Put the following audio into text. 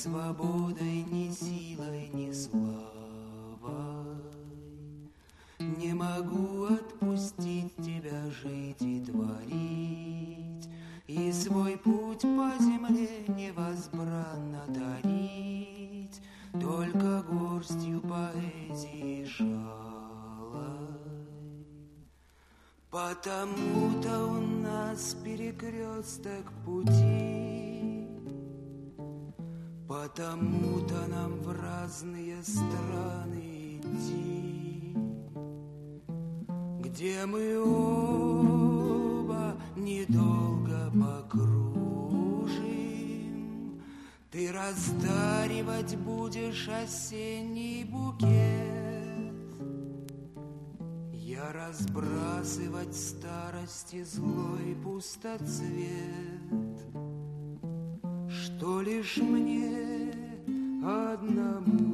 свободой, ни силой, ни славой. Не могу отпустить тебя жить и творить, и свой путь по земле невозбранно дарить, только горстью поэзии жалой. Потому-то у нас перекресток пути, потому-то нам в разные страны идти, где мы оба недолго покружим. Ты раздаривать будешь осенний букет, я разбрасывать старости злой пустоцвет, что лишь мне одному